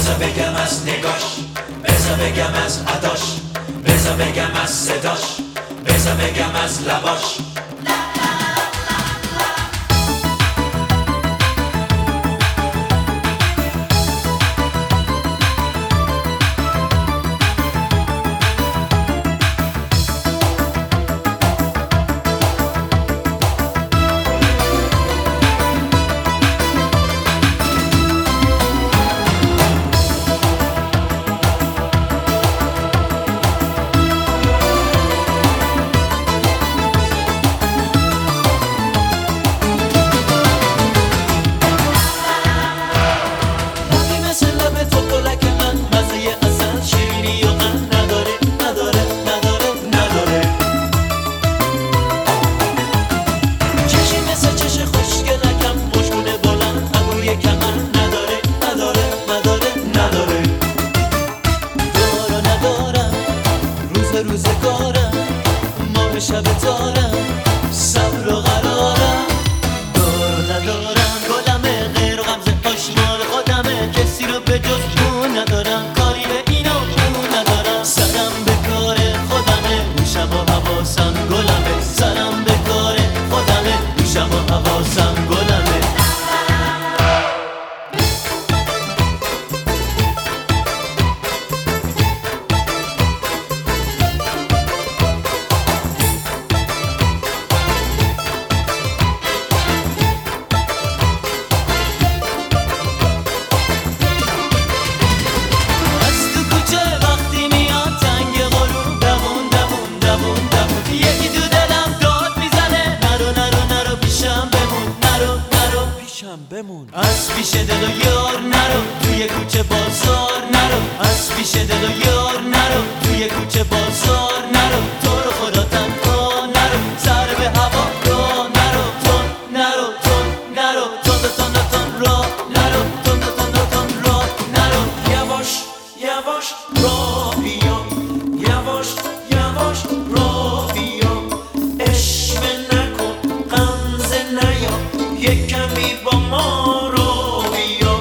بذار بگم از نگاش، بذار بگم از اداش، بذار بگم از صداش، بذار بگم از لباش. روزگارم ماه شب تارم صبر و قرارم دار و ندارم گلم غیر و غمزه آشنال خودمه کسی رو به جز اون ندارم کاری به این و اون ندارم سرم به کار خودمه گوشم و حواسم گلمه سرم به کار خودمه گوشم و حواسم گلمه بمون از پیش دل و یار نرو توی کوچه بازار نرو از پیش دل و یار نرو توی کوچه بازار نرو تو رو خدا تنها نرو سر به هوا رو نرو تون نرو تون نرو تون تون تون را نرو تون تون تون را نرو یواش یواش را بیا یواش یواش را بیا اشوه نکن غمزه نیا یک کمی با ما رو بیا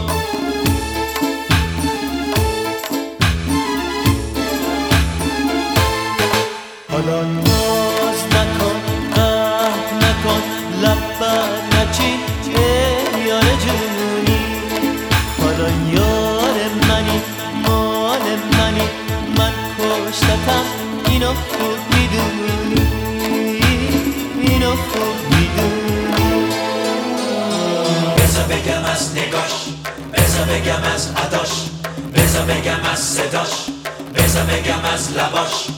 حالا ناز نکن نکن لبت نچین یار جونی حالا یار منی مال منی من کشتتم اینو خوب میدونی اینو خوب میدونی بذار بگم از نگاش بذار بگم از اداش بذار بگم از صداش بذار بگم از لباش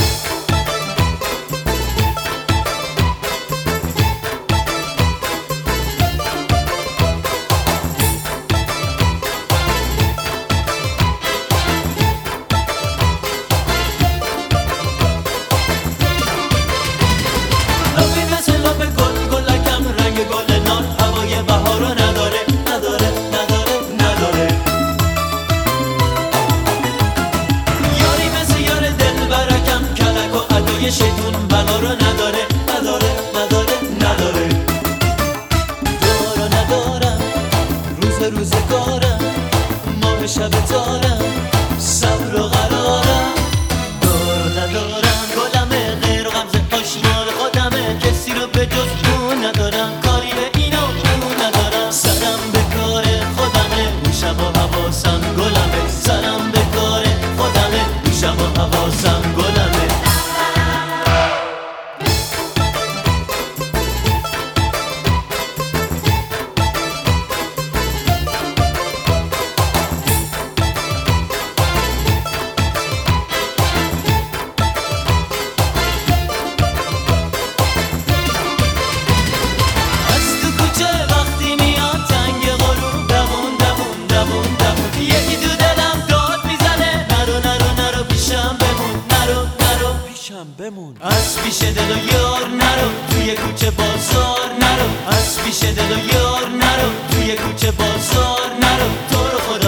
شیطون بلا رو نداره نداره نداره نداره دار و ندارم روزگارم ماه شب تارم صبر و قرارم دار و ندارم گلم غیر و غمزه آشنال خودمه کسی رو به جز اون ندارم کاری به این و اون ندارم سرم به کار خودمه گوشم و حواسم گلمه سرم به کار خودمه گوشم و حواسم گلمه بمون از پیش دل و یار نرو توی کوچه بازار نرو از پیش دل و یار نرو توی کوچه بازار نرو تو رو